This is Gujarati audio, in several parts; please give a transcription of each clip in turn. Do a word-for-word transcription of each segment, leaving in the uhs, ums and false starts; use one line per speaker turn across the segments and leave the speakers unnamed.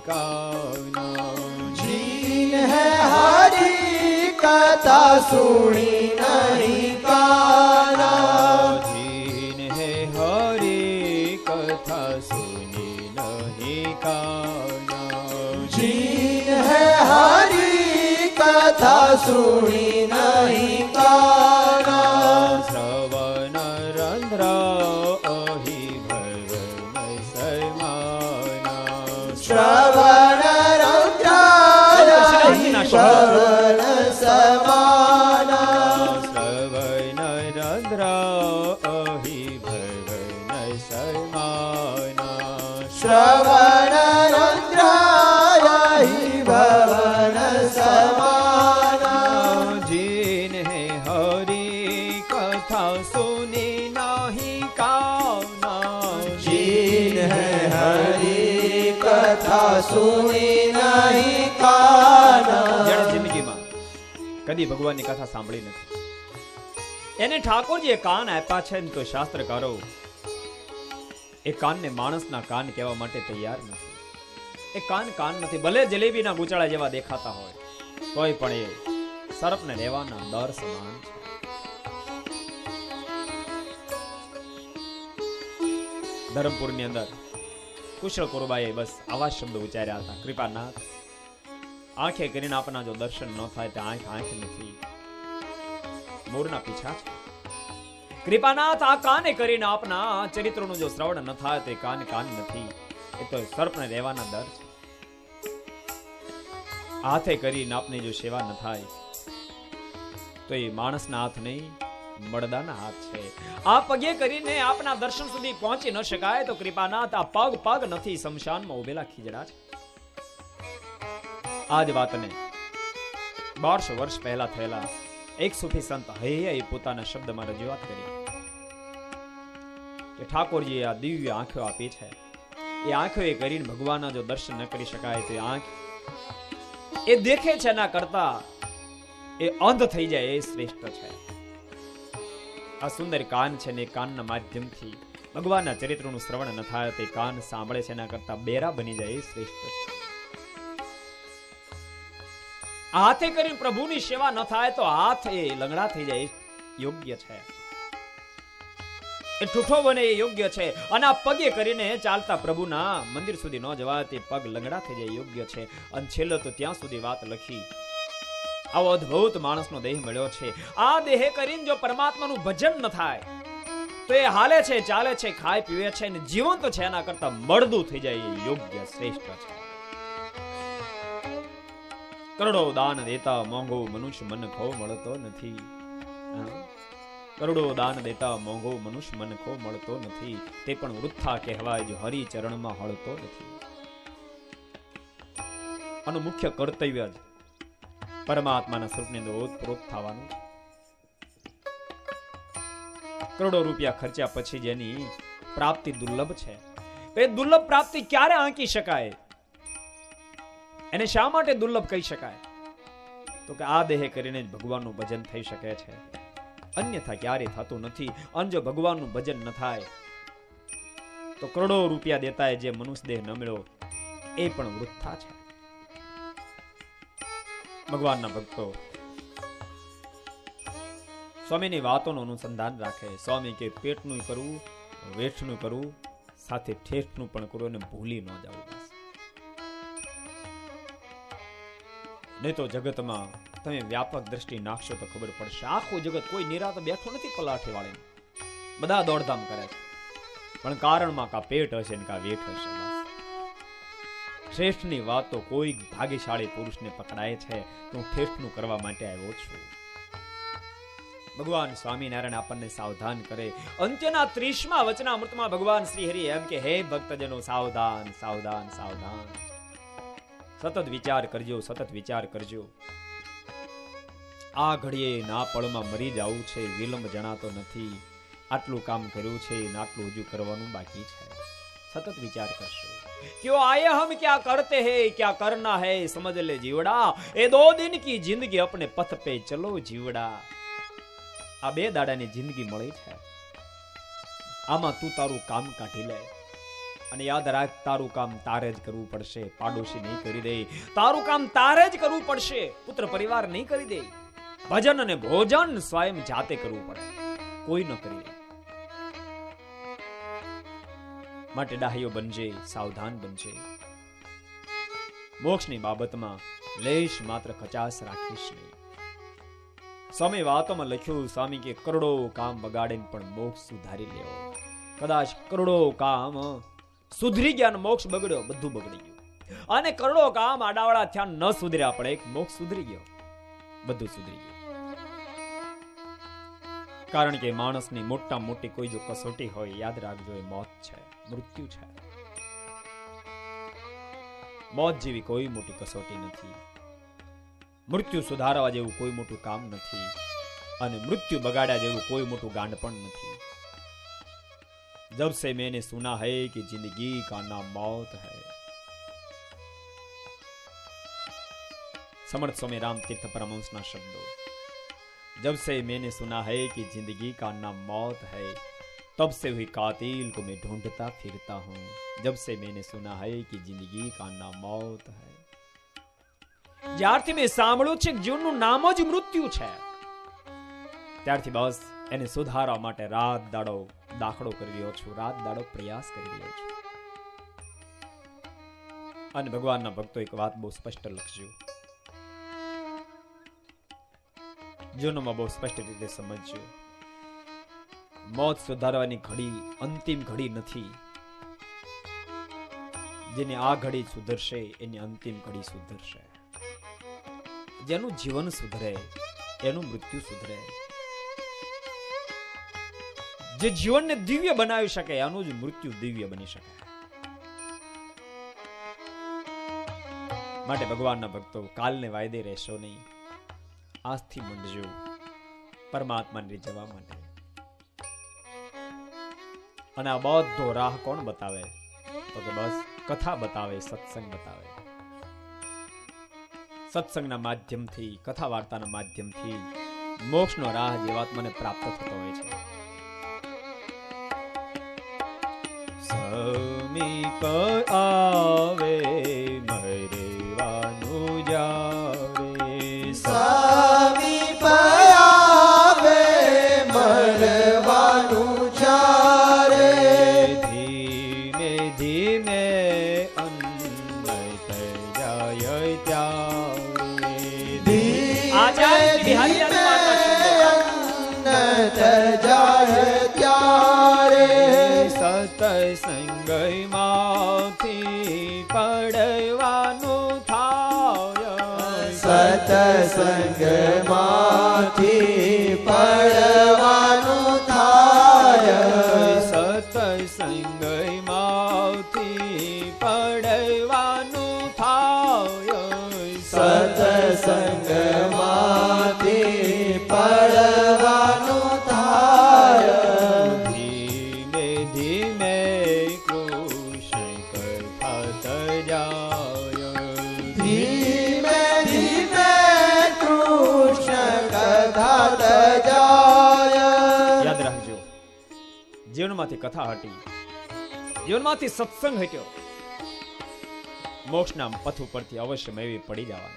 काना।
जीन है हरि कथा सुनी नहीं काना।
जीन है हरि कथा सुनी नहीं काना।
जीन है हरि कथा सुनी नहीं काना।
श्रवण रंध्र अहि भवन समाना।
श्रवण रंध्र अहि भवन समाना।
श्रवण रंध्र अहि भवन समाना।
श्रवण रंध्र अहि भवन समाना।
जीन है हरि कथा सुनी नहीं काना।
जीन है हरि कथा सुनी नहीं काना।
જેણે જિંદગીમાં કદી ભગવાનની કથા સાંભળી નથી એને ઠાકોરજીએ કાન આપ્યા છે ને તો શાસ્ત્રકારો એ કાનને માણસના કાન કહેવા માટે તૈયાર નથી. એ કાન કાન નથી, ભલે જલેબીના ગુચાળા જેવા દેખાતા હોય તોય પણ એ સર્પને રહેવાના દર સમાન છે. ધરમપુરની અંદર કુશળ કુરબાએ બસ આવા શબ્દ ઉચ્ચાર્યા હતા, કૃપાનાથ આંખે કરીને આપના જો દર્શન ન થાય તો આંખ આંખ નથી, મોરના પીછા છે. કૃપાનાથ આ કાને કરીને આપના ચરિત્રનું જો શ્રવણ ન થાય તો કાન કાન નથી, એ તો સર્પને રહેવાના દર છે. હાથે કરીને આપની જો સેવા ન થાય તો એ માણસના હાથ નહીં, મળદાના હાથ છે. આ પગે કરીને આપના દર્શન સુધી પહોંચી ન શકાય તો કૃપાનાથ આ પગ પગ નથી, શમશાનમાં ઉભેલા ખીજડા છે. આ જ વાતને બારસો વર્ષ પહેલા થયેલા એક સુફી સંત હૈયે પોતાના શબ્દમાં રજૂઆત કરી કે ઠાકોરજી આ દિવ્ય આંખો આપી છે, એ આંખો એ કરીને ભગવાનના જો દર્શન ન કરી શકાય તો આંખ એ દેખે છે ના કરતા એ અંધ થઈ જાય એ શ્રેષ્ઠ છે. આ સુંદર કાન છે ને કાનના માધ્યમથી ભગવાનના ચરિત્રનું શ્રવણ ન થાય તે કાન સાંભળે છે એના કરતા બેરા બની જાય એ શ્રેષ્ઠ છે. હાથે કરીને પ્રભુની સેવા ન થાય તો હાથ એ લંગડા થઈ જાય યોગ્ય છે, એ ઠૂઠો બને એ યોગ્ય છે. અને આ પગે કરીને ચાલતા પ્રભુના મંદિર સુધી ન જવાય તે પગ લંગડા થઈ જાય યોગ્ય છે. અને છેલ્લો તો ત્યાં સુધી વાત લખી, આવો અદ્ભુત માણસનો દેહ મળ્યો છે, આ દેહ કરીને જો પરમાત્માનું ભજન ન થાય તો એ હાલે છે, ચાલે છે, ખાય પીવે છે ને જીવન તો છે એના કરતા મળદું થઈ જાય એ યોગ્ય શ્રેષ્ઠ છે. કરોડો દાન દેતા મોંઘો મનુષ્ય મન ખો મળતો નથી. કરોડો દાન દેતા મોંઘો મનુષ્ય મન ખો મળતો નથી, તે પણ વૃથા કહેવાય જો હરિ ચરણમાં હળતો નથી. આનું મુખ્ય કર્તવ્ય જ પરમાત્માના સ્વરૂપની અંદર ઓતપ્રોત થવાનું. કરોડો રૂપિયા ખર્ચ્યા પછી જેની પ્રાપ્તિ દુર્લભ છે, એ દુર્લભ પ્રાપ્તિ ક્યારે આંકી શકાય? એને શા માટે દુર્લભ કહી શકાય? તો કે આ દેહ કરીને જ ભગવાનનું ભજન થઈ શકે છે, અન્યથા ક્યારે થતું નથી. અને જો ભગવાનનું ભજન ન થાય તો કરોડો રૂપિયા દેતા જે મનુષ્ય દેહ ન મળ્યો એ પણ વૃથા છે. ભગવાનના ભક્તો સ્વામીની વાતોનું અનુસંધાન રાખે. સ્વામી કે પેટનું કરવું, વેઠનું કરવું, સાથે ઠેઠનું પણ કરવું અને ભૂલી ન જવું. નહીં તો જગતમાં તમે વ્યાપક દ્રષ્ટિ નાખશો તો ખબર પડશે, આખું જગત કોઈ નિરાત બેઠું નથી પલાઠી વાળીને, બધા દોડધામ કરે છે, પણ કારણમાં કા પેટ હશે ને કા વેઠ હશે. શ્રેષ્ઠની વાત તો કોઈ ભાગ્યશાળી પુરુષને પકડાય છે તો હું ઠેઠનું કરવા માટે આવ્યો છું. ભગવાન સ્વામિનારાયણ આપણને સાવધાન કરે. અંત્યના ત્રીસમા વચનામૃતમાં ભગવાન શ્રી હરિ એમ કે હે ભક્તજનો સાવધાન સાવધાન સાવધાન, સતત વિચાર કરજો, સતત વિચાર કરજો. આ ઘડીએ ના પળમાં મરી જવું છે, વિલંબ જણાતો નથી. આટલું કામ કર્યું છે ને આટલું હજુ કરવાનું બાકી છે. સતત વિચાર કરશો. क्यों आए हम क्या करते हैं, क्या करना है समझ ले जीवड़ा, એ દો દિન કી જિંદગી अपने पथ पे चलो જીવડા. આ બે દાડાની જિંદગી મળી છે, આમાં તું તારું કામ કાઢી લે. અને યાદ રાખ, તારું કામ તારે જ કરવું પડશે, પાડોશી નહીં કરી દે. તારું કામ તારે જ કરવું પડશે, પુત્ર પરિવાર નહીં કરી દે. ભજન અને ભોજન સ્વયં જાતે કરવું પડે, કોઈ ન કરી દે. માટે ડાહ્યો બનજે, સાવધાન બનજે. મોક્ષની બાબતમાં લેશ માત્ર કચાસ રાખીશ નહીં. સ્વામી વાતોમાં લખ્યું, સ્વામી કે કરોડો કામ બગાડીને પણ મોક્ષ સુધારી લેવો. કદાચ કરોડો કામ સુધરી ગયા, મોક્ષ બગડ્યો, બધું બગડી ગયું. અને કરોડો કામ આડાવાળા થયા ન સુધર્યા, પણ એક મોક્ષ સુધરી ગયો, બધું સુધરી ગયું. કારણ કે માણસની મોટા મોટી કોઈ જો કસોટી હોય, યાદ રાખજો, એ મોત છે, મૃત્યુ છે. મોત જેવી કોઈ મોટી કસોટી નથી. મૃત્યુ સુધારવા જેવું કોઈ મોટું કામ નથી, અને મૃત્યુ બગાડ્યા જેવું કોઈ મોટું ગાંડ પણ નથી. जब से मैंने सुना है कि जिंदगी का नाम मौत है. समर्थ स्वामी राम तीर्थ परमहंसना शब्दों. जब से मैंने सुना है कि जिंदगी का नाम मौत है, तब से हुई कातिल को मैं ढूंढता फिरता हूं. जब से मैंने सुना है कि जिंदगी का नाम मौत है. જ્યારથી મેં સાંભળ્યું છે કે જીવનનું નામ જ મૃત્યુ છે, ત્યારથી બસ એને સુધારવા માટે રાત દાડો દાખલો કરી રહ્યો છું, રાત દાડો પ્રયાસ કરી રહ્યો છું. અને ભગવાનના ભક્તો એક વાત બહુ સ્પષ્ટ લખજો, જીવનમાં બહુ સ્પષ્ટ રીતે સમજજો. મોત સુધારવાની ઘડી અંતિમ ઘડી નથી. જેની આ ઘડી સુધરશે એની અંતિમ ઘડી સુધરશે. જેનું જીવન સુધરે એનું મૃત્યુ સુધરે. જે જીવનને દિવ્ય બનાવી શકે એનું જ મૃત્યુ દિવ્ય બની શકે. માટે ભગવાનના ભક્તો, કાલને વાયદે રહેશો નહીં, આજથી મંડજો પરમાત્માને જવા માટે. અને આ બધો રાહ કોણ બતાવે? તો કે બસ કથા બતાવે, સત્સંગ બતાવે. સત્સંગના માધ્યમથી, કથા વાર્તાના માધ્યમથી મોક્ષનો રાહ જીવાત્માને પ્રાપ્ત થતો હોય છે. સમીપ આવે મરેવાનું જાવે,
સમીપ આવે મરવાનું જારે,
ધીમે ધીમે અંત જાય ત્યારે. આચાર્ય બિહારી
જાય ત્યારે
સતસંગમાંથી પડવાનું થાય.
સતસંગમાંથી પડવાનું થાય.
સતસંગમાંથી પડવાનું થાય.
સતસંગમાંથી પડવાનું થાય.
ધીમે ધીમે કૃષ્ણ કથા જાય.
ધીમે ધીમે કૃષ્ણ કથા જાય.
યાદ રાખજો, જીવનમાંથી કથા હટી, જીવનમાંથી સત્સંગ હટ્યો, મોક્ષના પથ ઉપરથી અવશ્ય મેળવી પડી જવાનું.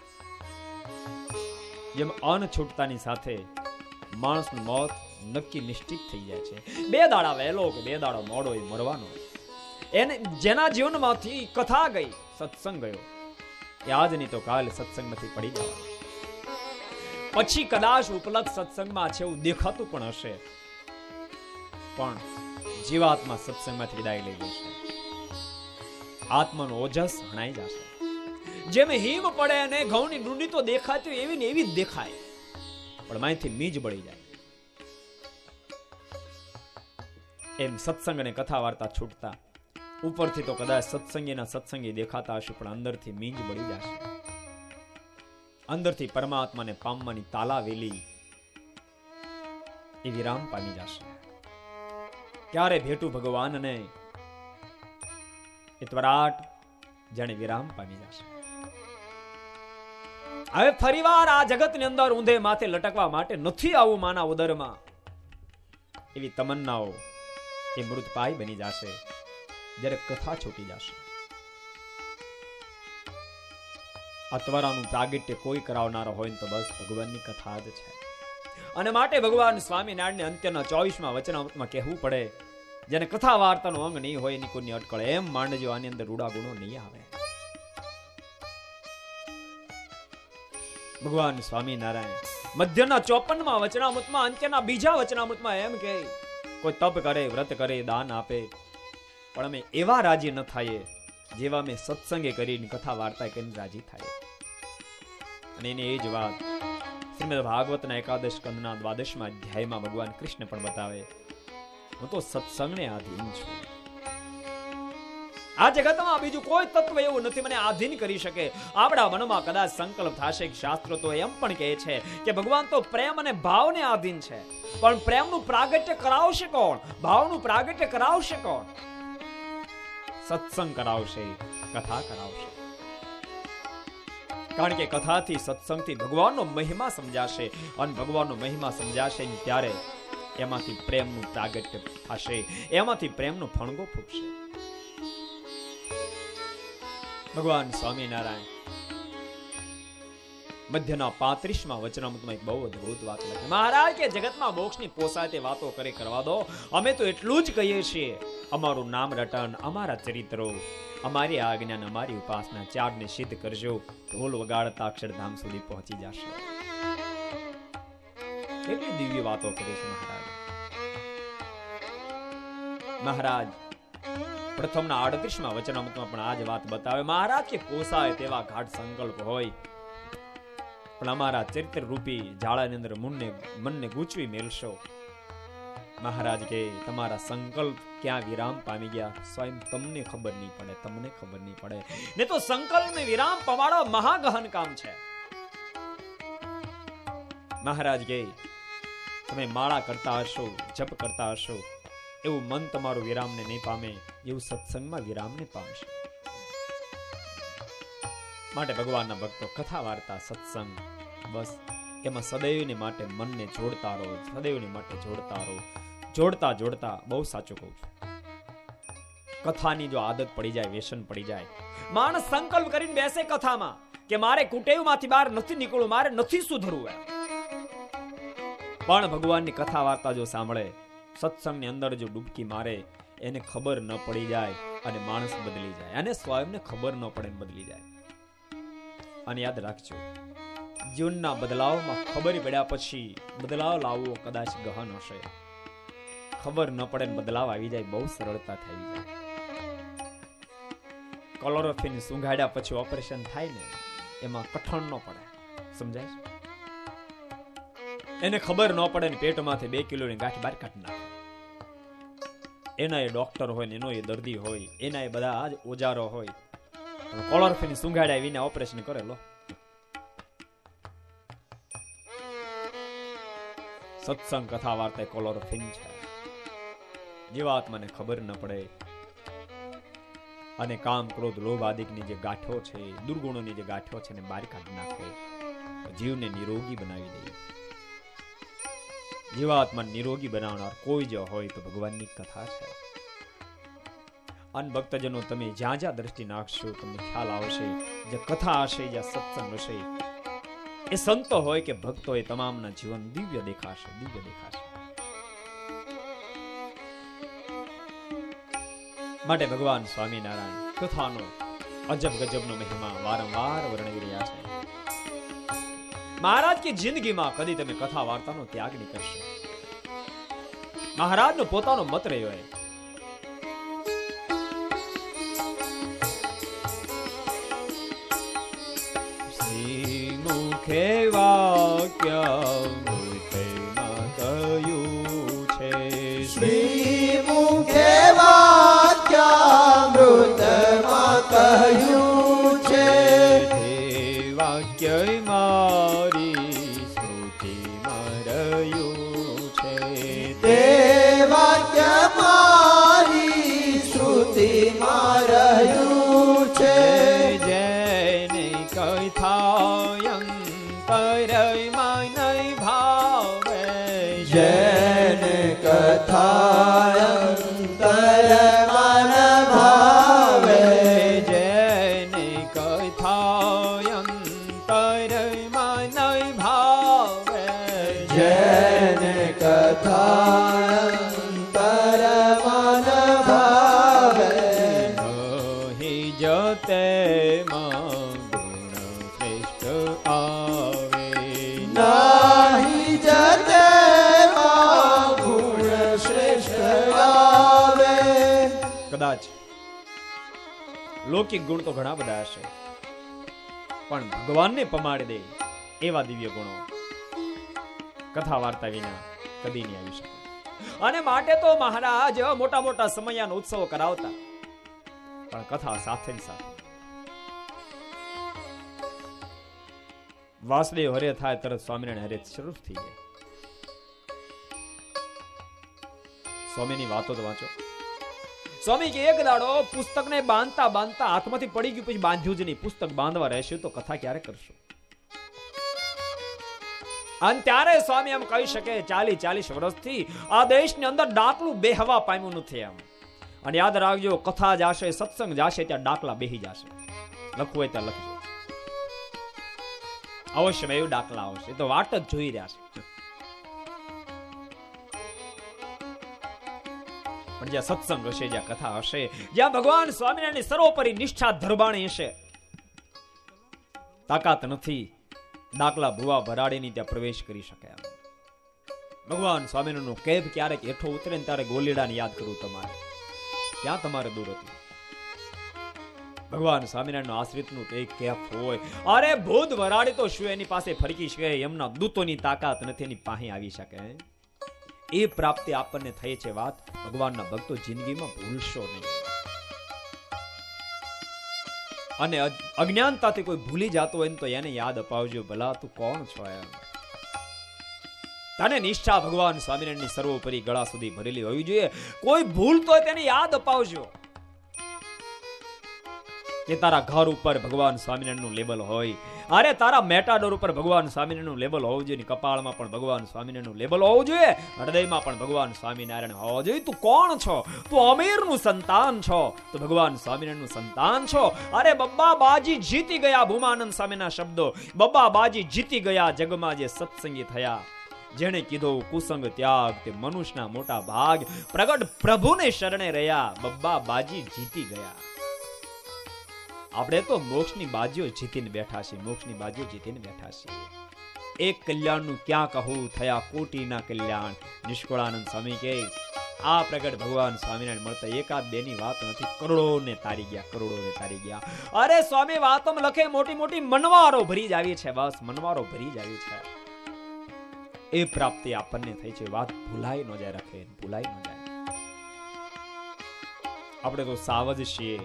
જેમ અન્ન છૂટતાની સાથે માણસનું મોત નક્કી નિશ્ચિત થઈ જાય છે. બે દાડા વહેલો કે બે દાડા મોડો એ મરવાનો. એને જેના જીવનમાંથી કથા ગઈ, સત્સંગ ગયો, એ આજ નહીં તો કાલે સત્સંગમાંથી પડી જવાનો. પછી કદાચ ઉપલબ્ધ સત્સંગમાં છે એવું દેખાતું પણ હશે, પણ જીવાત્મા સત્સંગમાંથી વિદાય લઈ લેશે. આત્માનું ઓજસ હણાઈ જશે. જેમ હિમ પડે અને ઘઉંની ડુંડી તો દેખાતી એવી ને એવી જ દેખાય, પણ માંથી મીજ બળી જાય. એમ સત્સંગ અને કથા વાર્તા છૂટતા ઉપરથી તો કદાચ સત્સંગીના સત્સંગી દેખાતા હશે, પણ અંદરથી મીંજ બળી જશે. અંદરથી પરમાત્માને પામવાની તાલાવેલી એ વિરામ પામી જશે. ક્યારે ભેટું ભગવાનને? એ ત્વરાટ જાણે વિરામ પામી જશે. હવે ફરીવાર આ જગતની અંદર ઊંધે માથે લટકવા માટે નથી આવું માના ઉદરમાં, એવી તમન્નાઓ એ મૃતપાય બની જશે. જ્યારે કથા છૂટી જશે. આ ત્વરાનું પ્રાગટ્ય કોઈ કરાવનારો હોય તો બસ ભગવાનની કથા જ છે. અને માટે ભગવાન સ્વામિનારાયણને અંત્યના ચોવીસમાં વચનામૃતમાં કહેવું પડે, જેને કથા વાર્તાનો અંગ નહીં હોય એની કોઈની અટકળ એમ માંડજો, આની અંદર રૂડા ગુણો નહીં આવે. ભગવાન સ્વામિનારાયણ મધ્યના ચોપનમાં વચનામૃતમાં અંત્યના બીજા વચનામૃતમાં એમ કે કોઈ તપ કરે, વ્રત કરે, દાન આપે, પણ અમે એવા રાજી ન થાય જેવા અમે સત્સંગે કરીને કથા વાર્તા કરીને રાજી થાય. અને એની એ જ વાત શ્રીમદ ભાગવતના એકાદશ સ્કંદના દ્વાદશમાં અધ્યાયમાં ભગવાન કૃષ્ણ પણ બતાવે, હું તો સત્સંગને આધીન છું. આ જગતમાં બીજું કોઈ તત્વ એવું નથી મને આધીન કરી શકે. આપણા મનમાં કદાચ સંકલ્પ થશે, શાસ્ત્રો તો એમ પણ કહે છે કે ભગવાન તો પ્રેમ અને ભાવને આધીન છે, પણ પ્રેમનું પ્રાગટ્ય કરાવશે કોણ? ભાવનું પ્રાગટ્ય કરાવશે કોણ? સત્સંગ કરાવશે, કથા કરાવશે. કારણ કે કથાથી, સત્સંગથી ભગવાનનો મહિમા સમજાશે, અને ભગવાનનો મહિમા સમજાશે ત્યારે એમાંથી પ્રેમનું પ્રાગટ્ય થશે, એમાંથી પ્રેમનો ફણગો ફૂટશે. ભગવાન સ્વામિનારાયણ મધ્યના પાંત્રીસમાં વચનામૃતમાં એક બહુ અદભુત વાત લખી. મહારાજ કે જગતમાં મોક્ષની પોસાય તે વાતો કરે કરવા દો, અમે તો એટલું જ કહીએ છીએ, અમારું નામ રટન, અમારા ચરિત્રો, અમારી આજ્ઞા, અમારી ઉપાસના ચારને સિદ્ધ કરજો, ઢોલ વગાડતા અક્ષરધામ સુધી પહોંચી જશો. કેટલી દિવ્ય વાતો કરે છે મહારાજ. મહારાજ પ્રથમના આડત્રીસમાં વચનામૃતમાં પણ આ જ વાત બતાવે. મહારાજ કે પોસાય તેવા ઘાટ સંકલ્પ હોય, પણ અમારા ચરિત્ર રૂપી જાળાની અંદર મનને મનને ગૂંચવી મેલશો. મહારાજ કે તમારા સંકલ્પ ક્યાં વિરામ પામી ગયા સ્વયં તમને ખબર નહીં પડે, તમને ખબર નહીં પડે. ને તો સંકલ્પને વિરામ પવાડો મહાગહન કામ છે. મહારાજ કે તમે માળા કરતા હશો, જપ કરતા હશો, એવું મન તમારું વિરામને નહીં પામે, એવું સત્સંગમાં વિરામને પામશે. માટે ભગવાનના ભક્તો કથા વાર્તા, સત્સંગ, બસ એમાં સદૈવને માટે મનને જોડતા રહો, સદૈવને માટે જોડતા રહો. જોડતા જોડતા બહુ સાચું કહું છું, કથાની જો આદત પડી જાય, વ્યસન પડી જાય, માણસ સંકલ્પ કરીને બેસે કથામાં કે મારે કુટેવમાંથી બહાર નથી નીકળવું, મારે નથી સુધરવું, પણ ભગવાનની કથા વાર્તા જો સાંભળે, સત્સંગની અંદર જો ડૂબકી મારે, એને ખબર ન પડી જાય અને માણસ બદલી જાય, અને સ્વયંને ખબર ન પડે બદલી જાય. અને યાદ રાખજો, જીવનના બદલાવમાં ખબર પડ્યા પછી બદલાવ લાવવો કદાચ ગહન હશે. ખબર ન પડે બદલાવ આવી જાય બહુ સરળતાથી આવી જાય. ક્લોરોફિન સુંઘાડ્યા પછી ઓપરેશન થાય ને, એમાં કઠણ ન પડે, સમજાય? એને ખબર ન પડે ને પેટમાંથી બે કિલોની ગાંઠ બહાર કાઢી નાખે. એના એ ડોક્ટર હોય ને એનો એ દર્દી હોય, એના એ બધા જ ઓજારો હોય, ક્લોરોફિન સુંઘાડ્યા વિના ઓપરેશન કરે. લો, સત્સંગ કથા વાર્તા ક્લોરોફિન છે. જીવાત્માને ખબર ન પડે અને કામ, ક્રોધ, લોભ આદિની જે ગાંઠો છે, દુર્ગુણોની જે ગાંઠો છે ને બહાર કાઢી નાખે, જીવને નિરોગી બનાવી દે. જીવાત્મા નિરોગી બનાવનાર કોઈ જો હોય તો ભગવાનની કથા છે. અન ભક્તજનો તમે જ્યાં જ્યાં દ્રષ્ટિ નાખશો તમને ખ્યાલ આવશે, જે કથા હશે, જ્યાં સત્સંગ હશે, એ સંતો હોય કે ભક્તો હોય, તમામના જીવન દિવ્ય દેખાશે, દિવ્ય દેખાશે. માટે ભગવાન સ્વામિનારાયણ કથાનો અજબ ગજબનો મહિમા વારંવાર વર્ણવી રહ્યા છે. મહારાજ કે જિંદગીમાં કદી તમે કથા વાર્તાનો ત્યાગ નહીં કરશો. મહારાજનો પોતાનો મત રહ્યો હોય, શ્રી મુખે વાક્ય મૃતમાં કહ્યું છે,
શ્રી મુખે વાક્ય મૃતમાં કહ્યું છે,
વાક્ય મારી સ્મૃતિમાં રહ્યું છે,
તે વાક્ય
તેમાં ગુણ શ્રેષ્ઠ આવે.
નાહી જતે ગુણ શ્રેષ્ઠ આવે.
કદાચ લૌકિક ગુણ તો ઘણા બધા હશે, પણ ભગવાનને પમાડી દે એવા દિવ્ય ગુણો કથા વાર્તા વિના કદી નહીં આવી શકે. અને માટે તો મહારાજ મોટા મોટા સમયાનો ઉત્સવો કરાવતા, પણ કથા સાથે ને સાથે. વાસુદેવ હરે થાય તરત સ્વામિનારાયણ હરે શરૂ થઈ જાય. સ્વામીની વાતો તો વાંચો. સ્વામી કે એક દાડો પુસ્તકને બાંધતા બાંધતા હાથમાંથી પડી ગયું, પછી બાંધ્યું જ નહીં. પુસ્તક બાંધવા રહેશે તો કથા ક્યારે કરશો? અને ત્યારે સ્વામી એમ કહી શકે ચાલીસ ચાલીસ વર્ષથી આ દેશની અંદર ડાકલું બેહવા પામ્યું નથી એમ. અને યાદ રાખજો, કથા જાશે, સત્સંગ જાશે, ત્યાં ડાકલા બેહી જશે. લખવું હોય ત્યાં લખજો. અવશ્ય એવું ડાકલા આવશે, તો વાટ જ જોઈ રહ્યા છે. પણ જ્યાં સત્સંગ હશે, જ્યાં કથા હશે, જ્યાં ભગવાન સ્વામિનારાયણની સર્વોપરી નિષ્ઠા ધરબાણી હશે, તાકાત નથી ડાકલા ભુવા ભરાડીની ત્યાં પ્રવેશ કરી શકે. ભગવાન સ્વામિનારાયણનો કેફ ક્યારેક હેઠો ઉતરે ને ત્યારે ગોલીડાને યાદ કરવું તમારે. ક્યાં તમારે દૂર હતું? ભગવાન સ્વામિનારાયણનો આશ્રિતનું એક કેફ હોય. અરે ભૂત વરાડી તો શું એની પાસે ફરકી શકે? એમના દૂતોની તાકાત નથી એની પાસે આવી શકે. એ પ્રાપ્તિ આપણને થઈ છે. વાત ભગવાનના ભક્તો જિંદગીમાં ભૂલશો નહીં. અને અજ્ઞાનતાથી કોઈ ભૂલી જતો હોય તો એને યાદ અપાવજો, ભલા તું કોણ છો એમ. તને નિષ્ઠા ભગવાન સ્વામિનારાયણની સર્વોપરી ગળા સુધી ભરેલી હોવી જોઈએ. કોઈ ભૂલ તો તેને યાદ અપાવજો. કે તારા ઘર ઉપર ભગવાન સ્વામિનારાયણનું લેબલ હોય. અરે તારા મેટાડોર ઉપર ભગવાન સ્વામિનારાયણનું લેબલ હોવું જોઈએ. કપાળમાં પણ ભગવાન સ્વામિનારાયણનું લેબલ હોવું જોઈએ. હૃદયમાં પણ ભગવાન સ્વામિનારાયણ હોવું જોઈએ. તું કોણ છો? તું અમીરનું સંતાન છો, તો ભગવાન સ્વામિનારાયણનું સંતાન છો. અરે બબ્બા બાજી જીતી ગયા, ભૂમાનંદ સ્વામીના શબ્દો. બબ્બા બાજી જીતી ગયા જગમાં જે સત્સંગી થયા. જેણે કીધો કુસંગ ત્યાગ તે મનુષ્યના મોટા ભાગ. પ્રગટ પ્રભુને શરણે રહ્યા, બબ્બા બાજી જીતી ગયા. આપણે તો મોક્ષની બાજીઓ જીતીને બેઠા છીએ. મોક્ષની બાજીઓ જીતીને બેઠા છીએ. એક કલ્યાણનું ક્યાં કહું, થયા કોટીના કલ્યાણ. નિષ્કુળાનંદ સ્વામી કહે આ પ્રગટ ભગવાન સ્વામિનારાયણ મળતા એકાદ બે ની વાત નથી, કરોડોને તારી ગયા, કરોડોને તારી ગયા. અરે સ્વામી વાતોમાં લખે મોટી મોટી મનવારો ભરી જ આવી છે. બસ મનવારો ભરી જ આવી છે. એ પ્રાપ્તિ આપણને થઈ છે. વાત ભૂલાઈ ન જાય, રાખે ભૂલાઈ ન જાય. આપણે તો સાવજ છીએ.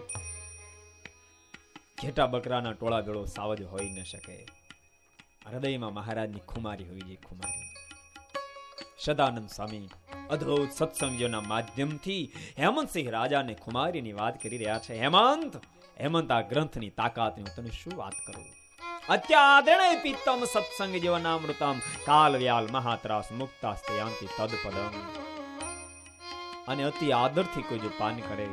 ઘેટા બકરાના ટોળા ભેળો સાવજ હોઈ ન શકે. હૃદયમાં મહારાજની ખુમારી હોવી જોઈએ, ખુમારી. સદાનંદ સ્વામી અદ્ભુત સત્સંગીઓના માધ્યમથી હેમંતસિંહ રાજાને ખુમારીની વાત કરી રહ્યા છે. હેમંત હેમંત આ ગ્રંથની તાકાત હું તને શું વાત કરું. અત્યાદરણે પિત્તમ સત્સંગ જીવનામૃતમ કાલ વ્યાલ મહાત્રાસ મુક્તાસ્તે યાંતિ તદપદમ. અને અતિ આદરથી કોઈ જો પાન કરે,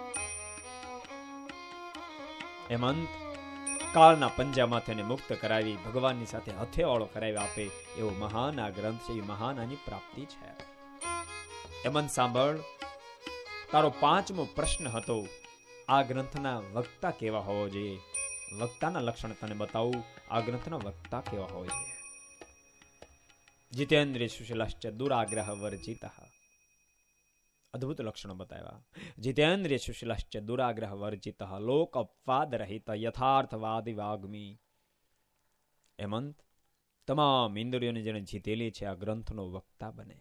હેમંત કાળના પંજામાંથી એને મુક્ત કરાવી ભગવાનની સાથે હથેવાળો કરાવી આપે એવો મહાન આ ગ્રંથ છે. એ મહાન આની પ્રાપ્તિ છે. હેમંત સાંભળ, તારો પાંચમો પ્રશ્ન હતો આ ગ્રંથના વક્તા કેવા હોવો જોઈએ. વક્તાના લક્ષણ તને બતાવું. આ ગ્રંથના વક્તા કેવા હોવા જોઈએ. જીતેન્દ્રિય સુશીલશ્ચ દુરાગ્રહ વર્જિતઃ. અદ્ભુત લક્ષણો બતાવ્યા. જીતેન્દ્રિય સુશીલશ્ચ દુરાગ્રહ વર્જિતઃ લોક અપવાદ રહિત યથાર્થવાદી વાગ્મી. હેમંત, તમામ ઇન્દ્રિયોને જેને જીતેલી છે આ ગ્રંથનો વક્તા બને.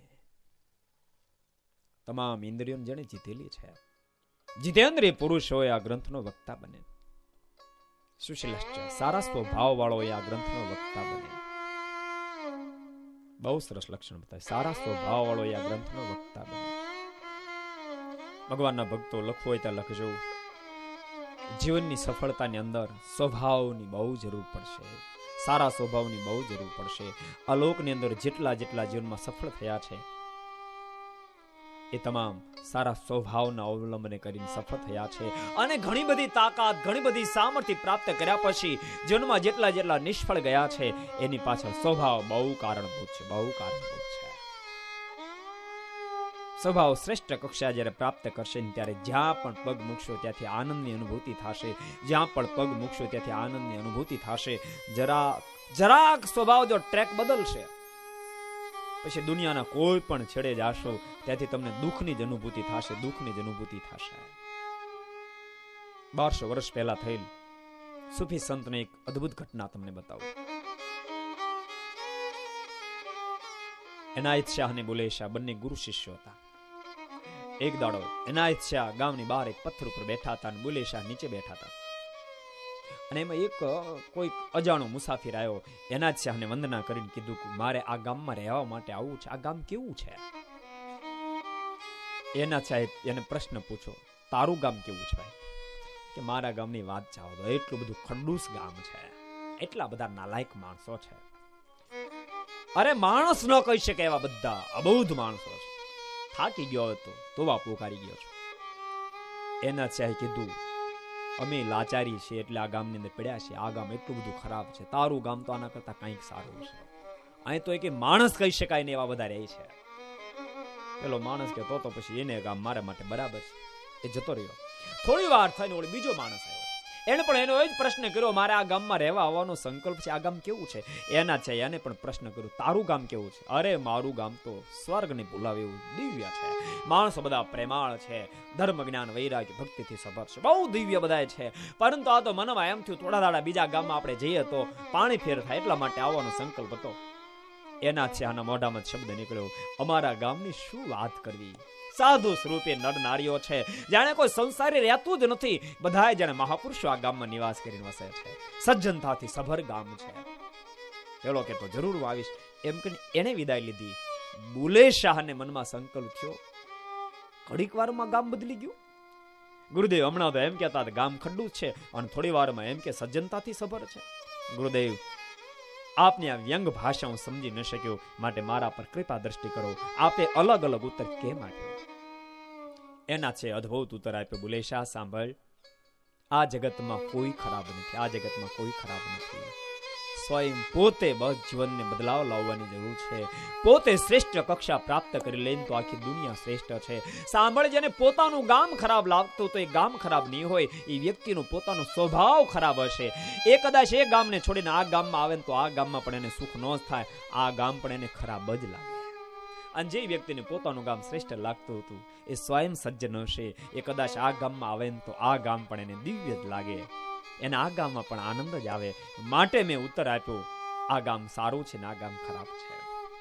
તમામ ઇન્દ્રિયોને જેને જીતેલી છે, જીતેન્દ્રિય પુરુષ હોય આ ગ્રંથનો વક્તા બને. સુશીલશ્ચ સારા સ્વભાવ વાળો હોય આ ગ્રંથનો વક્તા બને. બહુ સરસ લક્ષણ બતાવે. સારા સ્વભાવ વાળો હોય આ ગ્રંથનો વક્તા બને. ભગવાનના ભક્તો લખવું હોય ત્યાં લખજો. જીવનની સફળતાની અંદર સ્વભાવની બહુ જરૂર પડશે. સારા સ્વભાવની બહુ જરૂર પડશે. આ લોકની અંદર જેટલા જેટલા જીવનમાં સફળ થયા છે એ તમામ સારા સ્વભાવના અવલંબને કરીને સફળ થયા છે. અને ઘણી બધી તાકાત, ઘણી બધી સામર્થ્ય પ્રાપ્ત કર્યા પછી જીવનમાં જેટલા જેટલા નિષ્ફળ ગયા છે એની પાછળ સ્વભાવ બહુ કારણભૂત છે, બહુ કારણભૂત છે. સ્વભાવ શ્રેષ્ઠ કક્ષા જ્યારે પ્રાપ્ત કરશે ને ત્યારે જ્યાં પણ પગ મૂકશો ત્યાંથી આનંદની અનુભૂતિ થશે. જ્યાં પણ પગ મૂકશો ત્યાંથી આનંદની અનુભૂતિ થશે. જરા જરાક સ્વભાવ જો ટ્રેક બદલશે પછી દુનિયાના કોઈ પણ છેડે જાશો ત્યાંથી તમને દુઃખની જ અનુભૂતિ થશે. દુઃખની જ અનુભૂતિ થશે. બારસો વર્ષ પહેલા થયેલ સુફી સંતને એક અદ્ભુત ઘટના તમને બતાવું. એનાયત શાહ અને બુલે શાહ બંને ગુરુ શિષ્યો હતા. એક દાડો એનાયત શાહ ગામની બહાર એક પથ્થર ઉપર બેઠા હતા અને બુલે શાહ નીચે બેઠા હતા. અને એમાં એક કોઈ અજાણો મુસાફિર આવ્યો. એનાયત શાહને વંદના કરીને કીધું કે મારે આ ગામમાં રહેવા માટે આવવું છે. આ ગામ કેવું છે? એનાયત શાહે એને પ્રશ્ન પૂછો, તારું ગામ કેવું છે ભાઈ? કે મારા ગામની વાત જાઓ તો એટલું બધું ખંડૂસ ગામ છે, એટલા બધા નાલાયક માણસો છે. અરે માણસ ન કહી શકે એવા બધા અબોધ માણસો છે. થાકી ગયો હતો તો બાપુ કાઢી ગયો છું. એના ચાહે કીધું અમે લાચારી છે એટલે આ ગામની અંદર પડ્યા છે. આ ગામ એટલું બધું ખરાબ છે. તારું ગામ તો આના કરતા કંઈક સારું છે. અહીં તો એક માણસ કહી શકાય ને એવા બધા રહે છે. પેલો માણસ કે તો તો પછી એને ગામ મારા માટે બરાબર છે. એ જતો રહ્યો. થોડી વાર થઈને ઓલો બીજો માણસ આવ્યો. એને પણ એનો એ જ પ્રશ્ન કર્યો, મારે આ ગામમાં રહેવા આવવાનો સંકલ્પ છે. આ ગામ કેવું છે? એના છે એને પણ પ્રશ્ન કર્યો, તારું ગામ કેવું છે? અરે મારું ગામ તો સ્વર્ગને ભૂલાવે એવું દિવ્ય છે. માણસો બધા પ્રેમાળ છે, ધર્મ જ્ઞાન વૈરાગ્ય ભક્તિથી સભર છે, બહુ દિવ્ય બધા છે. પરંતુ આ તો મનમાં એમ થયું થોડા દાડા બીજા ગામમાં આપણે જઈએ તો પાણી ફેર થાય એટલા માટે આવવાનો સંકલ્પ હતો. એના છે આના મોઢામાં શબ્દ નીકળ્યો, અમારા ગામની શું વાત કરવી. સાધુ સ્વરૂપે નર નારીઓ છે, જાણે કોઈ સંસારી રહેતું જ નથી. બધાય જાણે મહાપુરુષો આ ગામમાં નિવાસ કરીને વસે છે. સજ્જનતાથી સભર ગામ છે. પેલો કે તો જરૂર આવીશ એમ કરીને એને વિદાય લીધી. બુલે શાહને મનમાં સંકલ્પ થયો, ઘડીક વારમાં ગામ બદલી ગયું. ગુરુદેવ હમણાં તો એમ કહેતા ગામ ખંડું છે અને થોડી વારમાં એમ કે સજ્જનતાથી સભર છે. ગુરુદેવ આપની આ વ્યંગ ભાષા હું સમજી ન શક્યો, માટે મારા પર કૃપા દ્રષ્ટિ કરો. આપે અલગ અલગ ઉત્તર કેમ આપ્યો? એના છે અદ્ભુત ઉત્તર આપ્યો, બુલે શાહ સાંભળ, આ જગતમાં કોઈ ખરાબ નથી. આ જગતમાં કોઈ ખરાબ નથી. સ્વયં પોતે બસ જીવનને બદલાવ લાવવાની જરૂર છે. પોતે શ્રેષ્ઠ કક્ષા પ્રાપ્ત કરી લઈને તો આખી દુનિયા શ્રેષ્ઠ છે. સાંભળ, જેને પોતાનું ગામ ખરાબ લાગતું તો એ ગામ ખરાબ નહીં હોય, એ વ્યક્તિનો પોતાનો સ્વભાવ ખરાબ હશે. એ કદાચ એ ગામને છોડીને આ ગામમાં આવે તો આ ગામમાં પણ એને સુખ ન થાય. આ ગામ પણ એને ખરાબ જ લાગે. અને જે વ્યક્તિને પોતાનું ગામ શ્રેષ્ઠ લાગતું હતું એ સ્વયં સજ્જન હશે. એ કદાચ આ ગામમાં આવે તો આ ગામ પણ એને દિવ્ય જ લાગે. એને આ ગામમાં પણ આનંદ જ આવે. માટે મેં ઉત્તર આપ્યો, આ ગામ સારું છે ને આ ગામ ખરાબ છે.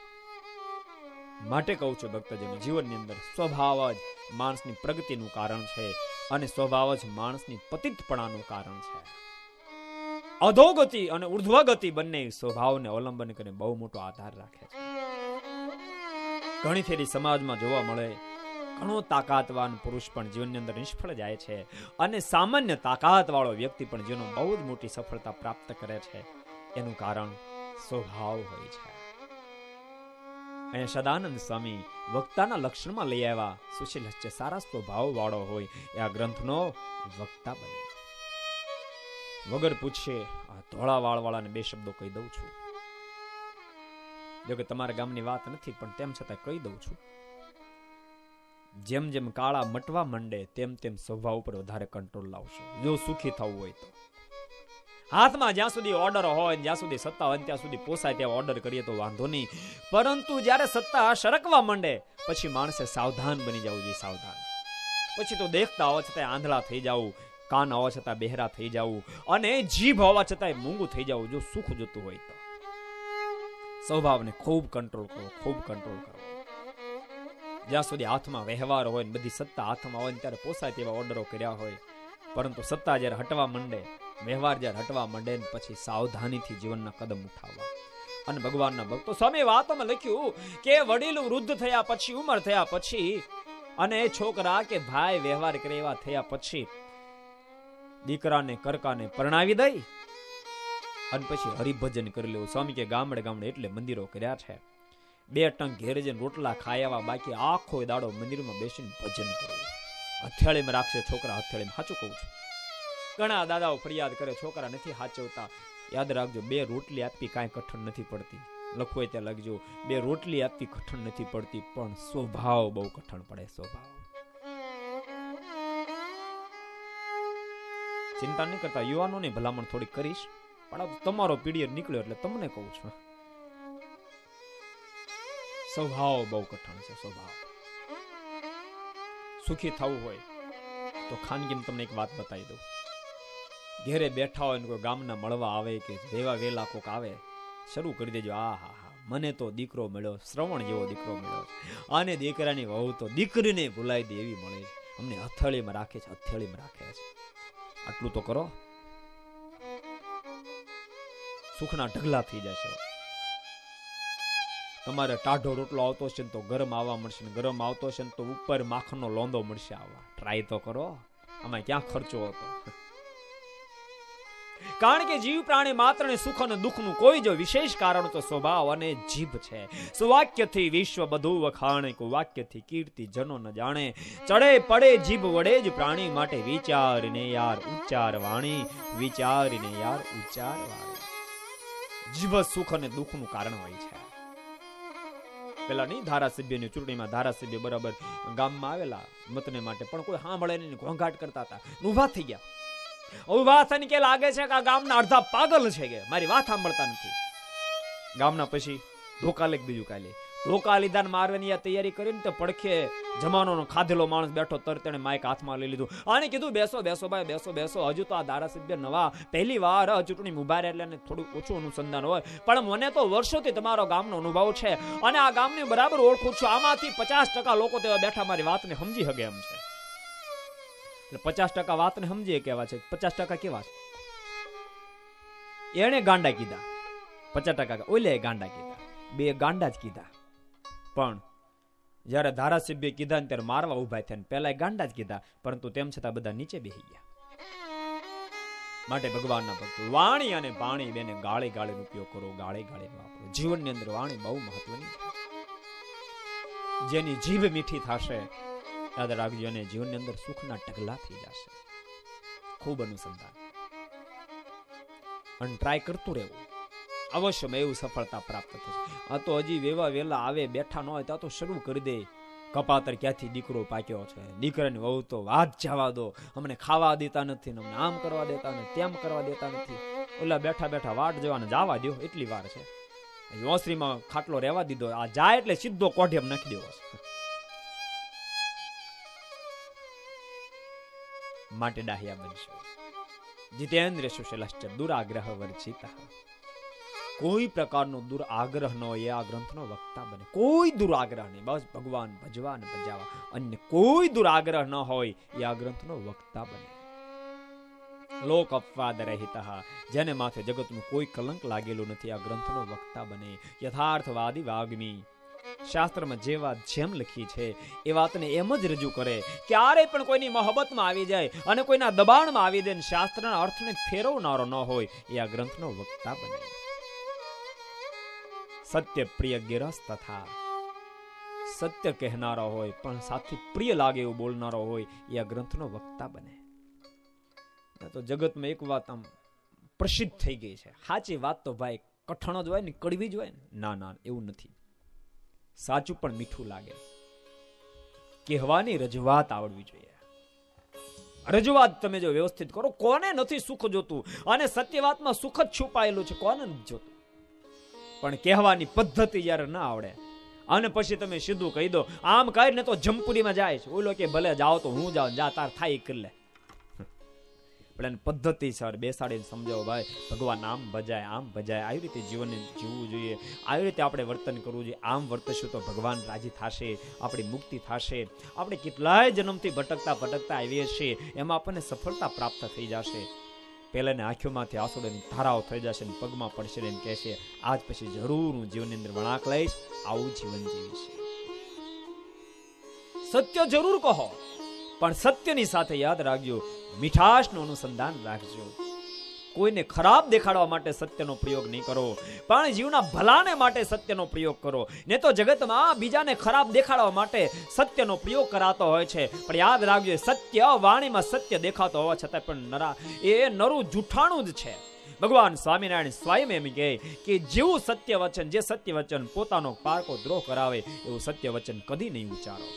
માટે કહું છું ભક્તજનો, જીવનની અંદર સ્વભાવ જ માણસની પ્રગતિનું કારણ છે અને સ્વભાવ જ માણસની પતિતપણાનું કારણ છે. અધોગતિ અને ઉર્ધ્વગતિ બંને સ્વભાવને અવલંબન કરીને બહુ મોટો આધાર રાખે છે. ઘણી ફેરી સમાજમાં જોવા મળે, ઘણો તાકાતવાન પુરુષ પણ જીવનની અંદર નિષ્ફળ જાય છે અને સામાન્ય તાકાત વાળો વ્યક્તિ પણ જીવનમાં બહુ જ મોટી સફળતા પ્રાપ્ત કરે છે. એનું કારણ સ્વભાવ હોય છે. અહીંયા સદાનંદ સ્વામી વક્તાના લક્ષણમાં લઈ આવ્યા, સુશીલ છે, સારા સ્વભાવ વાળો હોય એ આ ગ્રંથનો વક્તા બને. વગર પૂછે આ ધોળા વાળ વાળાને બે શબ્દો કહી દઉં છું. જો કે તમારા ગામની વાત નથી પણ તેમ છતાં કહી દઉં છું. જેમ જેમ કાળા મટવા માંડે તેમ તેમ સ્વભાવ ઉપર વધારે કંટ્રોલ લાવશો જો સુખી થવું હોય તો. હાથમાં જ્યાં સુધી ઓર્ડર હોય, જ્યાં સુધી સત્તા હોય ત્યાં સુધી પોસાય ત્યાં ઓર્ડર કરીએ તો વાંધો નહીં. પરંતુ જ્યારે સત્તા સરકવા માંડે પછી માણસે સાવધાન બની જવું જોઈએ. સાવધાન. પછી તો દેખતા હોવા છતાં આંધળા થઈ જવું, કાન હોવા છતાં બહેરા થઈ જવું અને જીભ હોવા છતાં મૂંગું થઈ જવું જો સુખ જોતું હોય તો. સ્વભાવને ખૂબ કંટ્રોલ કરો, ખૂબ કંટ્રોલ કરો. જ્યાં સુધી હાથમાં વ્યવહાર હોય ને બધી સત્તા હાથમાં હોય ત્યારે પોસાય તેવા ઓર્ડરો કર્યા હોય, પરંતુ સત્તા જ્યારે હટવા માંડે, વ્યવહાર જ્યારે હટવા માંડે પછી સાવધાનીથી જીવનના કદમ ઉઠાવવા. અને ભગવાનના ભક્તો સ્વામી વાતોમાં લખ્યું કે વડીલ વૃદ્ધ થયા પછી, ઉંમર થયા પછી અને છોકરા કે ભાઈ વ્યવહાર કરે એવા થયા પછી દીકરાને કરકાને પરણાવી દઈ અને પછી હરિભજન કરી લેવું. સ્વામી કે ગામડે ગામડે એટલે મંદિરો કર્યા છે. બે ટંક ઘેર જઈને રોટલા ખાયા બાકી આખો દાડો મંદિરમાં બેસીને ભજન કરવું. હથેળીમાં રાખશે છોકરા, હથેળીમાં. સાચું કહું છું. ઘણા દાદાઓ ફરિયાદ કરે છોકરા નથી હાચવતા. યાદ રાખજો, બે રોટલી આપી કાંઈ કઠણ નથી પડતી. લખવું હોય ત્યાં લખજો. બે રોટલી આપવી કઠણ નથી પડતી, પણ સ્વભાવ બહુ કઠણ પડે. સ્વભાવ ચિંતા નહીં કરતા, યુવાનોની ભલામણ થોડી કરીશ, પણ તમારો પીડિયડ નીકળ્યો એટલે તમને કહું છું. સ્વભાવ બહુ કઠણ છે. સ્વભાવ સુખી થવું હોય તો ખાનગીમાં તમને એક વાત બતાવી દઉં. ઘેરે બેઠા હોય ને કોઈ ગામના મળવા આવે કે વેવા વેલા કોક આવે, શરૂ કરી દેજો, આ હા હા મને તો દીકરો મળ્યો, શ્રવણ જેવો દીકરો મળ્યો, અને દીકરાની વહુ તો દીકરીને ભૂલાઈ દે એવી મળે, અમને હથેળીમાં રાખે છે, હથેળીમાં રાખે છે. આટલું તો કરો, સુખના ઢગલા થઈ જશે. તમારે ટાઢો રોટલો આવતો છે ને તો ગરમ આવવા મળશે, ને ગરમ આવતો છે ને તો ઉપર માખણનો લોંદો મળશે આવવા. ટ્રાય તો કરો, આમાં ક્યાં ખર્ચો હતો? કારણ કે જીવ પ્રાણી માત્ર ને સુખ અને દુઃખનું કોઈ જો વિશેષ કારણ તો સ્વભાવ અને જીભ છે. સુવાક્યથી વિશ્વ બધું વખાણે, કુવાક્યથી કીર્તિ જનો ન જાણે. ચડે પડે જીભ વડે જ પ્રાણી, માટે વિચારીને યાર ઉચ્ચાર વાણી, વિચારીને યાર ઉચ્ચાર વાણી. જીભ સુખ અને દુઃખનું કારણ હોય છે. પેલા નહીં ધારાસભ્યની ચૂંટણીમાં ધારાસભ્ય બરાબર ગામમાં આવેલા મતને માટે, પણ કોઈ સાંભળે નહીં, ઘોંઘાટ કરતા હતા. ઉભા થઈ ગયા. ઉભા થઈને કે લાગે છે કે આ ગામના અડધા પાગલ છે, કે મારી વાત સાંભળતા નથી. ગામના પછી ધોકા લે બીજું કાલે ધોકા લીધા ને મારવાની તૈયારી કરીને તો પડખે જમાનોનો ખાધેલો માણસ બેઠો, તરત એને માઇક હાથમાં લઈ લીધું અને કીધું બેસો બેસો ભાઈ બેસો બેસો. હજુ તો આ ધારાસભ્ય નવા પહેલી વાર ચૂંટણી ઉભા રહે એટલે થોડું ઓછું અનુસંધાન હોય, પણ મને તો વર્ષોથી તમારો ગામનો અનુભવ છે અને આ ગામની બરાબર ઓળખું છું. આમાંથી પચાસ ટકા લોકો તેવા બેઠા મારી વાતને સમજી શકે એમ છે. એટલે પચાસ ટકા વાતને સમજીએ કેવા છે, પચાસ ટકા કેવા છે? એને ગાંડા કીધા, પચાસ ટકા ઓલે ગાંડા કીધા, બે ગાંડા જ કીધા. પણ જયારે ધારાસભ્ય કીધા ને ત્યારે મારવા ઉભા થયા. પેલા ગાંડા જ કીધા, પરંતુ તેમ છતાં બધા નીચે બેસી ગયા. માટે ભગવાનના ભક્તો, વાણી અને પાણી બેને ગાળે ગાળે ઉપયોગ કરો, ગાળે ગાળે વાપરો. જીવનની અંદર વાણી બહુ મહત્વની છે. જેની જીભ મીઠી થશે, યાદ રાખજો, અને જીવનની અંદર સુખના ઢગલા થઈ જશે. ખૂબ અનુસંધાન અને ટ્રાય કરતું રહેવું, અવશ્યમાં એવું સફળતા પ્રાપ્ત થશે. આ તો હજી વેવા વેલા આવે બેઠા ન હોય ત્યાં તો શરૂ કરી દે, કપાતર ક્યાંથી દીકરો પાક્યો છે, દીકરાની વહુ તો વાત જવા દો, અમને ખાવા દેતા નથી, અમને આમ કરવા દેતા નથી, તેમ કરવા દેતા નથી. ઓલા બેઠા બેઠા વાટ જવાને જવા દો, એટલી વાર છે. ઓસરીમાં ખાટલો રહેવા દીધો, આ જાય એટલે સીધો કોઢિયમ નાખી દેવો છે. માટે ડાહ્યા બનશો. જીતેન્દ્ર સુશલશ્ચ દુરાગ્રહ વર્જિતા. કોઈ પ્રકારનો દુરાગ્રહ ન હોય આ ગ્રંથનો વક્તા બને. કોઈ દુરાગ્રહ નહીં, બસ ભગવાન ભજવા ને ભજાવા. અન્ય કોઈ દુરાગ્રહ ન હોય એ આ ગ્રંથનો વક્તા બને. લોક અપવાદ રહિતા, જેને માથે જગતનું કોઈ કલંક લાગેલું નથી, આ ગ્રંથનો વક્તા બને. યથાર્થવાદી વાગ્મી, શાસ્ત્રમાં જે વાત જેમ લખી છે એ વાતને એમ જ રજૂ કરે. ક્યારે પણ કોઈની મોહબ્બતમાં આવી જાય અને કોઈના દબાણમાં આવી દે, શાસ્ત્રના અર્થને ફેરવનારો ન હોય, એ આ ગ્રંથનો વક્તા બને. સત્ય પ્રિય ગિરસ તથા, સત્ય કહેનારો હોય પણ સાથે પ્રિય લાગે એવું બોલનારો હોય, એ આ ગ્રંથનો વક્તા બને. તો જગતમાં એક વાત આમ પ્રસિદ્ધ થઈ ગઈ છે, સાચી વાત તો ભાઈ કઠણ જ હોય ને, કડવી જ હોય ને. ના ના, એવું નથી. સાચું પણ મીઠું લાગે. કહેવાની રજૂઆત આવડવી જોઈએ. રજૂઆત તમે જો વ્યવસ્થિત કરો, કોને નથી સુખ જોતું, અને સત્ય વાતમાં સુખ જ છુપાયેલું છે, કોને નથી જોતું. પણ કહેવાની પદ્ધતિ જયારે ના આવડે અને પછી તમે સીધું કહી દો, આમ કરીને તો જમપુરીમાં જાય છે, ઓલો કે ભલે જાઓ તો હું જાઉં, જા તાર થાય કરી લે. પણ પદ્ધતિ સર બેસાડીને સમજાવો, ભાઈ ભગવાન આમ ભજાય, આમ ભજાય, આવી રીતે જીવન જીવવું જોઈએ, આવી રીતે આપણે વર્તન કરવું જોઈએ. આમ વર્તશું તો ભગવાન રાજી થશે, આપણી મુક્તિ થશે. આપણે કેટલાય જન્મથી ભટકતા ભટકતા આવીએ છીએ, એમાં આપણને સફળતા પ્રાપ્ત થઈ જશે. પહેલાની આંખોમાંથી આંસુડાની ધારાઓ થઈ જશે, ને પગમાં પડશે ને કહેશે, આજ પછી જરૂર હું જીવનની અંદર વળાંક લઈશ, આવું જીવન જીવીશ. સત્ય જરૂર કહો, પણ સત્યની સાથે યાદ રાખજો, મીઠાશનું અનુસંધાન રાખજો. કોઈને ખરાબ દેખાડવા માટે સત્યનો પ્રયોગ નહીં કરો, પણ જીવના ભલાને માટે સત્યનો પ્રયોગ કરો. ને તો જગતમાં બીજાને ખરાબ દેખાડવા માટે સત્યનો પ્રયોગ કરાતો હોય છે, પણ યાદ રાખજો, સત્ય વાણીમાં સત્ય દેખાતો હોવા છતાં પણ નરા એ નરું જૂઠાણું જ છે. ભગવાન સ્વામિનારાયણ સ્વયં એમ કહે કે જેવું સત્ય વચન, જે સત્ય વચન પોતાનો પારકો દ્રોહ કરાવે એવું સત્ય વચન કદી નહીં ઉચ્ચારો.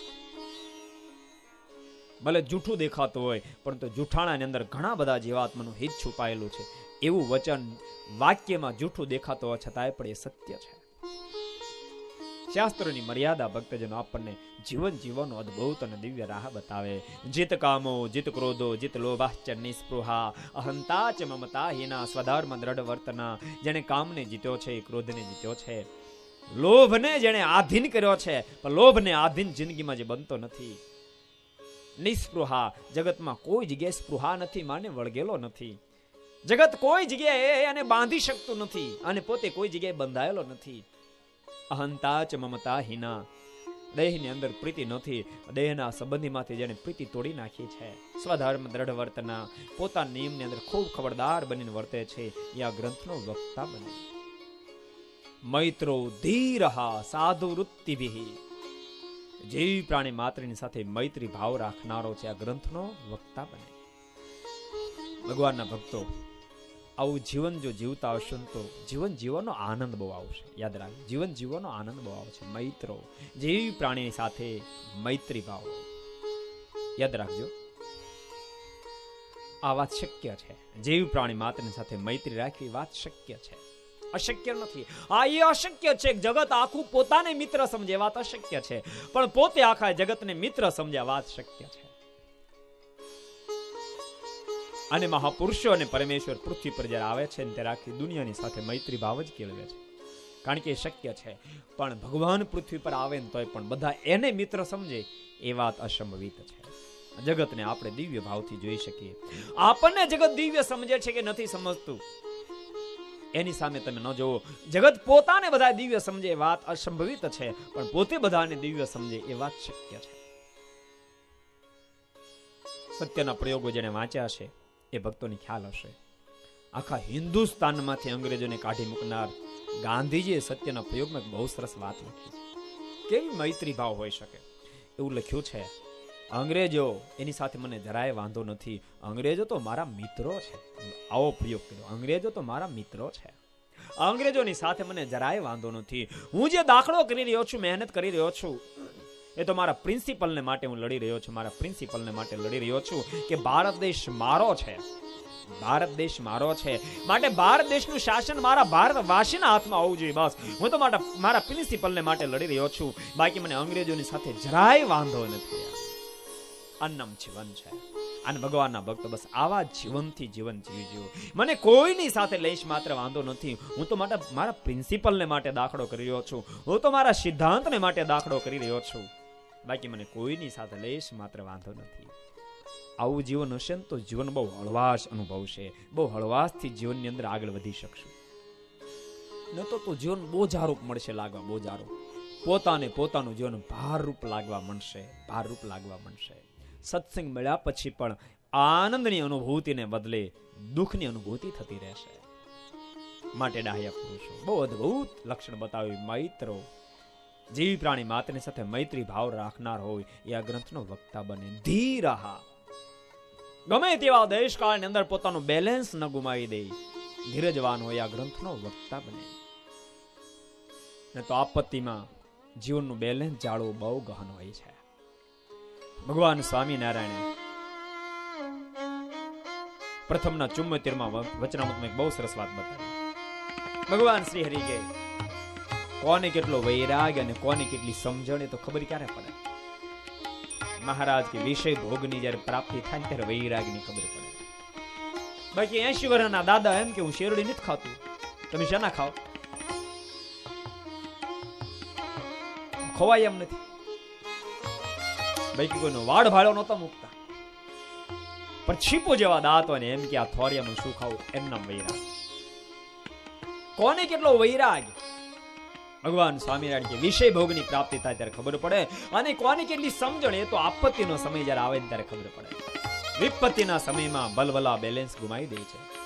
ભલે જૂઠું દેખાતું હોય પરંતુ જૂઠાણાની અંદર ઘણા બધા જીવાત્માનું હિત છુપાયેલું છે. એવું વચન વાક્યમાં જૂઠું દેખાતું હોય છતાંય પણ એ સત્ય છે. શાસ્ત્રોની મર્યાદા ભક્તજનો આપણને જીવન જીવવાનો અદ્ભુત અને દિવ્ય રાહ બતાવે. જીત કામો, જીત ક્રોધો, જીત લોભાશ્ચ નિસ્પૃહા, અહંતા ચ મમતા હીના, સ્વધર્મ દ્રઢ વર્તના. જેને કામને જીત્યો છે, ક્રોધને જીત્યો છે, લોભને જેને આધીન કર્યો છે, પણ લોભને આધીન જિંદગીમાં જે બનતો નથી. નિસ્પૃહા, જગતમાં કોઈ જગ્યાએ સ્પૃહા નથી, માને વળગેલો નથી. જગત કોઈ જગ્યાએ એને બાંધી શકતું નથી અને પોતે કોઈ જગ્યાએ બંધાયેલો નથી. અહંતા ચ મમતા હીના, દેહની અંદર પ્રીતિ નથી, દેહના સંબંધીમાંથી જેને પ્રીતિ તોડી નાખી છે. સ્વધર્મ દ્રઢ વર્તના, પોતાના નિયમની અંદર ખૂબ ખબરદાર બનીને વર્તે છે, એ આ ગ્રંથનો વક્તા બને. મૈત્રો ધીરહા સાધુ વૃત્તિભિ, જીવ પ્રાણી માત્રની સાથે મૈત્રી ભાવ રાખનારો છે, આ ગ્રંથનો વક્તા બને. ભગવાનના ભક્તો, આવું જીવન જો જીવતા હશો તો જીવન જીવવાનો આનંદ બહુ આવશે. યાદ રાખજો, જીવન જીવવાનો આનંદ બહુ આવશે. મૈત્રો, જીવ પ્રાણી સાથે મૈત્રી ભાવ, યાદ રાખજો આ વાત શક્ય છે. જીવ પ્રાણી માત્રની સાથે મૈત્રી રાખવી વાત શક્ય છે, અશક્ય નથી. આ એ અશક્ય છે. જગત આખું પોતાને મિત્ર સમજે વાત અશક્ય છે, પણ પોતે આખા જગતને મિત્ર સમજ્યા વાત શક્ય છે. અને મહાપુરુષો અને પરમેશ્વર પૃથ્વી પર જ્યારે આવે છે ત્યારે આખી દુનિયાની સાથે મૈત્રી ભાવ જ કેળવે છે, કારણ કે એ શક્ય છે. પણ ભગવાન પૃથ્વી પર આવે ને તોય પણ બધા એને મિત્ર સમજે એ વાત અસંભવિત છે. જગતને આપણે દિવ્ય ભાવથી જોઈ શકીએ. આપણને જગત દિવ્ય સમજે છે કે નથી સમજતું એની સામે તમે ન જોવો. જગત પોતાને બધા દિવ્ય સમજે એ વાત અસંભવિત છે, પણ પોતે બધાને દિવ્ય સમજે એ વાત શક્ય છે. સત્યના પ્રયોગો જેને વાંચ્યા છે એ ભક્તોને ખ્યાલ હશે. આખા હિન્દુસ્તાનમાંથી અંગ્રેજોને કાઢી મૂકનાર ગાંધીજીએ સત્યના પ્રયોગમાં બહુ સરસ વાત લખી. કેવી મૈત્રી ભાવ હોઈ શકે એવું લખ્યું છે. અંગ્રેજો એની સાથે મને જરાય વાંધો નથી, અંગ્રેજો તો મારા મિત્રો છે. આવો પ્રયોગ કર્યો, અંગ્રેજો તો મારા મિત્રો છે, અંગ્રેજોની સાથે મને જરાય વાંધો નથી. હું જે દાખલો કરી રહ્યો છું, મહેનત કરી રહ્યો છું, એ તો મારા પ્રિન્સિપલને માટે હું લડી રહ્યો છું. મારા પ્રિન્સિપલને માટે લડી રહ્યો છું કે ભારત દેશ મારો છે, ભારત દેશ મારો છે, માટે ભારત દેશનું શાસન મારા ભારતવાસીના હાથમાં હોવું જોઈએ. બસ હું તો મારા મારા પ્રિન્સિપલને માટે લડી રહ્યો છું, બાકી મને અંગ્રેજોની સાથે જરાય વાંધો નથી. અન્નમ જીવન છે. અને ભગવાનના ભક્તો બસ આવા જીવનથી જીવન જીવજો. મને કોઈની સાથે લેશ માત્ર વાંધો નથી. હું તો મારા મારા પ્રિન્સિપલને માટે દાખલો કરી રહ્યો છું, હું તો મારા સિદ્ધાંતને માટે દાખલો કરી રહ્યો છું, બાકી મને કોઈની સાથે લેશ માત્ર વાંધો નથી. આવું જીવન હશે ને તો જીવન બહુ હળવાશ અનુભવશે, બહુ હળવાશથી જીવનની અંદર આગળ વધી શકશું. ન તો તો જીવન બોજારૂપ મળશે લાગવા, બોજારૂપ. પોતાને પોતાનું જીવન ભારરૂપ લાગવા માંડશે, ભારરૂપ લાગવા માંડશે. સત્સંગ મળ્યા પછી પણ આનંદની અનુભૂતિને બદલે દુઃખની અનુભૂતિ થતી રહેશે. માટે ડાહ્યા પુરુષો બહુ અદ્ભુત લક્ષણ બતાવ્યું. મૈત્રો, જીવ પ્રાણી માત્રની સાથે મૈત્રી ભાવ રાખનાર હોય એ આ ગ્રંથનો વક્તા બને. ધીરહા, ગમે તેવા દેશકાળની અંદર પોતાનું બેલેન્સ ન ગુમાવી દે, ધીરજવાન હોય આ ગ્રંથનો વક્તા બને. ને તો આપત્તિમાં જીવનનું બેલેન્સ જાળવું બહુ ગહન હોય છે. ભગવાન સ્વામિનારાયણે પ્રથમના ચુમ્મોતેર માં વચનામૃતમાં એક બહુ સરસ વાત બતાવી. ભગવાન શ્રી હરિ કે કોને કેટલો વૈરાગ અને કોને કેટલી સમજણ એ તો ખબર ક્યારે પડે. મહારાજ કે વિષય ભોગની જયારે પ્રાપ્તિ થાય ત્યારે વૈરાગની ખબર પડે. બાકી એસી વર્ષના દાદા એમ કે હું શેરડી નથી ખાતું, તમે શાના ખાઓ? ખવાય એમ નથી. બાકી કોઈનો વાડ ભાડો નહોતા મૂકતા, પણ છીપો જેવા દાંત હોય ને એમ કે આ થોરિયાનું શું ખાવું, એમના વૈરાગ. કોને કેટલો વૈરાગ? ભગવાન સ્વામિનારાયણ કે વિષય ભોગની પ્રાપ્તિ થાય ત્યારે ખબર પડે, અને કોની કેટલી સમજણ એ તો આપત્તિનો સમય જયારે આવે ત્યારે ખબર પડે. વિપત્તિના સમયમાં બલબલા બેલેન્સ ગુમાવી દે છે.